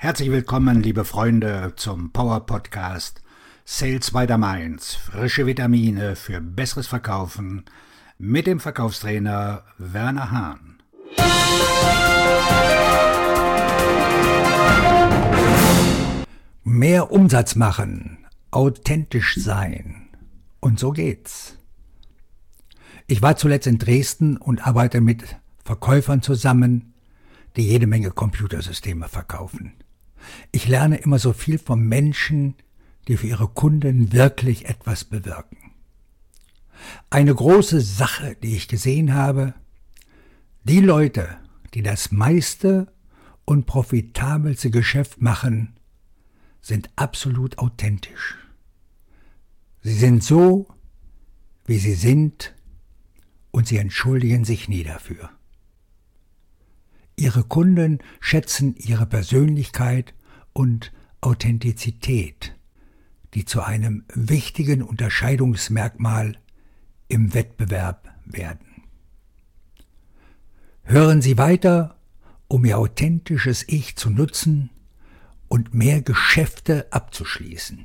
Herzlich willkommen, liebe Freunde, zum Power Podcast Sales by the Mainz. Frische Vitamine für besseres Verkaufen mit dem Verkaufstrainer Werner Hahn. Mehr Umsatz machen, authentisch sein. Und so geht's. Ich war zuletzt in Dresden und arbeite mit Verkäufern zusammen, die jede Menge Computersysteme verkaufen. Ich lerne immer so viel von Menschen, die für ihre Kunden wirklich etwas bewirken. Eine große Sache, die ich gesehen habe: die Leute, die das meiste und profitabelste Geschäft machen, sind absolut authentisch. Sie sind so, wie sie sind, und sie entschuldigen sich nie dafür. Ihre Kunden schätzen ihre Persönlichkeit und Authentizität, die zu einem wichtigen Unterscheidungsmerkmal im Wettbewerb werden. Hören Sie weiter, um Ihr authentisches Ich zu nutzen und mehr Geschäfte abzuschließen.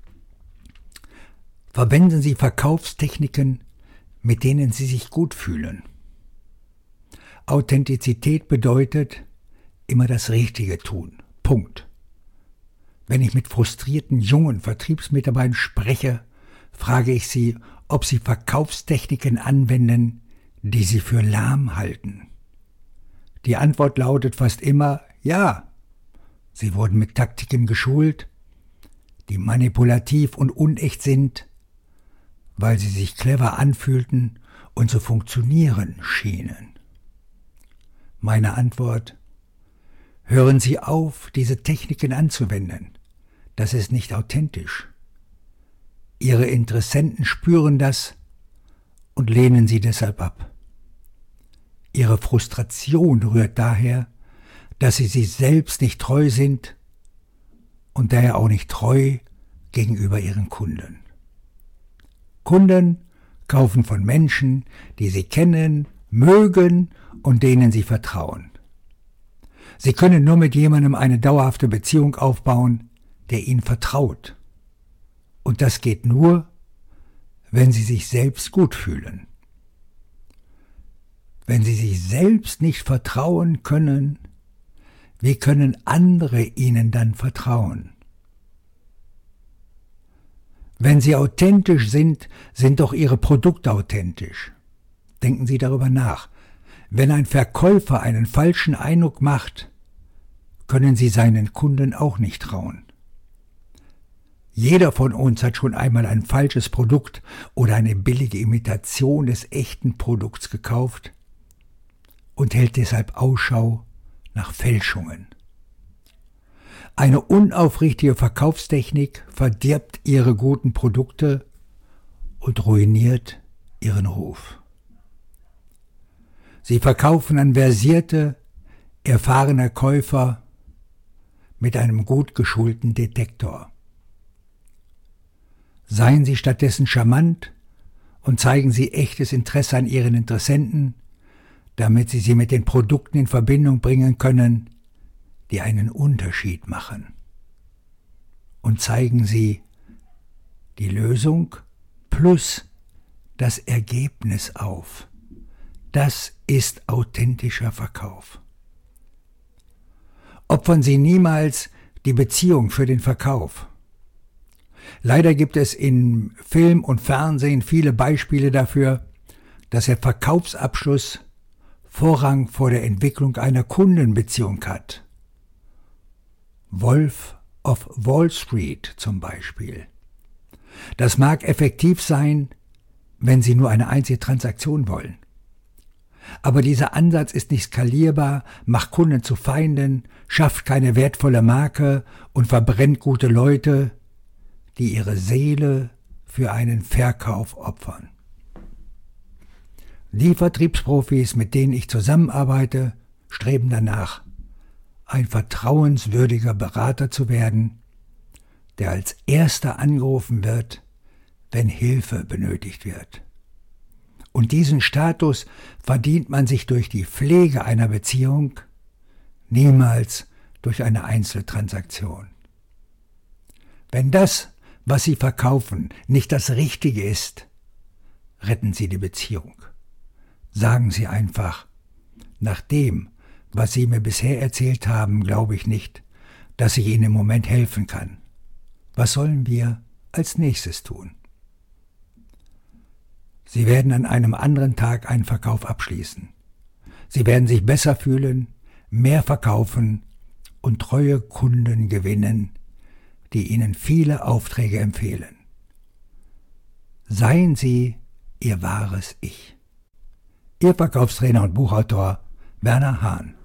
Verwenden Sie Verkaufstechniken, mit denen Sie sich gut fühlen. Authentizität bedeutet immer das Richtige tun. Punkt. Wenn ich mit frustrierten jungen Vertriebsmitarbeitern spreche, frage ich sie, ob sie Verkaufstechniken anwenden, die sie für lahm halten. Die Antwort lautet fast immer ja. Sie wurden mit Taktiken geschult, die manipulativ und unecht sind, weil sie sich clever anfühlten und zu funktionieren schienen. Meine Antwort: Hören Sie auf, diese Techniken anzuwenden. Das ist nicht authentisch. Ihre Interessenten spüren das und lehnen Sie deshalb ab. Ihre Frustration rührt daher, dass Sie sich selbst nicht treu sind und daher auch nicht treu gegenüber Ihren Kunden. Kunden kaufen von Menschen, die sie kennen, mögen und denen sie vertrauen. Sie können nur mit jemandem eine dauerhafte Beziehung aufbauen, der ihnen vertraut. Und das geht nur, wenn sie sich selbst gut fühlen. Wenn sie sich selbst nicht vertrauen können, wie können andere ihnen dann vertrauen? Wenn sie authentisch sind, sind doch ihre Produkte authentisch. Denken Sie darüber nach. Wenn ein Verkäufer einen falschen Eindruck macht, können Sie seinen Kunden auch nicht trauen. Jeder von uns hat schon einmal ein falsches Produkt oder eine billige Imitation des echten Produkts gekauft und hält deshalb Ausschau nach Fälschungen. Eine unaufrichtige Verkaufstechnik verdirbt Ihre guten Produkte und ruiniert Ihren Ruf. Sie verkaufen an versierte, erfahrene Käufer mit einem gut geschulten Detektor. Seien Sie stattdessen charmant und zeigen Sie echtes Interesse an Ihren Interessenten, damit Sie sie mit den Produkten in Verbindung bringen können, die einen Unterschied machen. Und zeigen Sie die Lösung plus das Ergebnis auf. Das ist authentischer Verkauf. Opfern Sie niemals die Beziehung für den Verkauf. Leider gibt es in Film und Fernsehen viele Beispiele dafür, dass der Verkaufsabschluss Vorrang vor der Entwicklung einer Kundenbeziehung hat. Wolf of Wall Street zum Beispiel. Das mag effektiv sein, wenn Sie nur eine einzige Transaktion wollen. Aber dieser Ansatz ist nicht skalierbar, macht Kunden zu Feinden, schafft keine wertvolle Marke und verbrennt gute Leute, die ihre Seele für einen Verkauf opfern. Die Vertriebsprofis, mit denen ich zusammenarbeite, streben danach, ein vertrauenswürdiger Berater zu werden, der als erster angerufen wird, wenn Hilfe benötigt wird. Und diesen Status verdient man sich durch die Pflege einer Beziehung, niemals durch eine Einzeltransaktion. Wenn das, was Sie verkaufen, nicht das Richtige ist, retten Sie die Beziehung. Sagen Sie einfach, nach dem, was Sie mir bisher erzählt haben, glaube ich nicht, dass ich Ihnen im Moment helfen kann. Was sollen wir als nächstes tun? Sie werden an einem anderen Tag einen Verkauf abschließen. Sie werden sich besser fühlen, mehr verkaufen und treue Kunden gewinnen, die Ihnen viele Aufträge empfehlen. Seien Sie Ihr wahres Ich. Ihr Verkaufstrainer und Buchautor Werner Hahn.